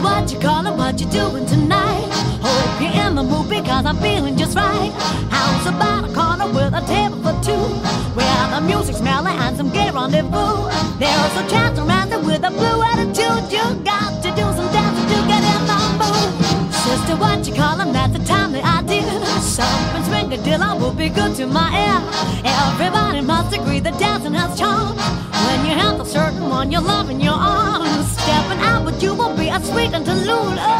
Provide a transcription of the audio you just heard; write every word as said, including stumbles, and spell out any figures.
what you calling, what you doing tonight? Hope you're in the mood because I'm feeling just right. How's about a corner with a table for two, where the music's smelling and some gay rendezvous? There's a chance around it with a blue attitude. You got to do some dancing to get in the mood. Sister, what you calling? That's the time that I did. Something swingadilla will be good to my ear. Everybody must agree that dancing has charm. When you have a certain one you love in your arms, stepping out with you will be a sweet interlude.